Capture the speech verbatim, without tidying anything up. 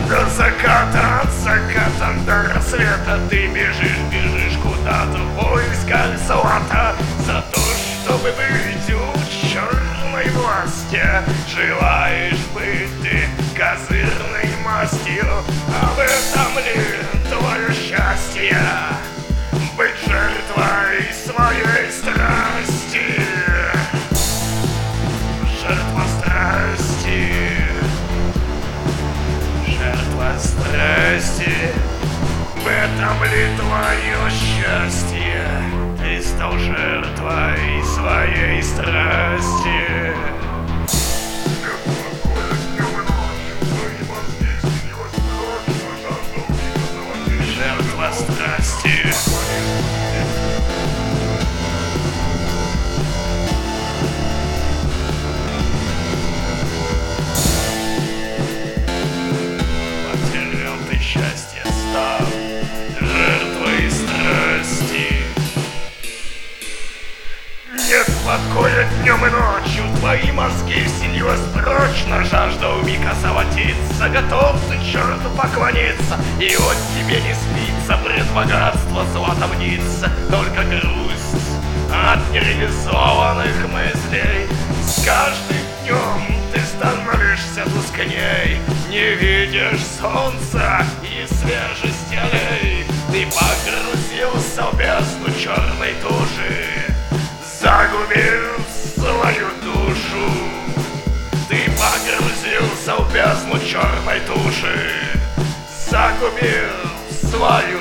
До заката, от заката до рассвета ты бежишь, бежишь куда-то в поисках золота. За то, чтобы быть у черной власти, желаешь быть ты козырной мастью. А в этом ли твое счастье? Быть жертвой своей страсти. Жертва страсти. Жертва страсти. В этом ли твое счастье? Ты стал жертвой своей страсти. Жертва страсти. Потерял ты счастье, став жертвой страсти. Нет покоя днем и ночью, твои мозги всерьез прочно. Жажда вмиг осоватиться, готов ты черту поклониться. И вот тебе не спится, пред богатство злато мнится. Только грусть от нереализованных мыслей. С каждым днем ты становишься тускней. Не видишь солнца и свежести аллей. Ты погрузился в бездну черной туши, загубил свою душу. Ты погрузился в бездну черной туши, загубил свою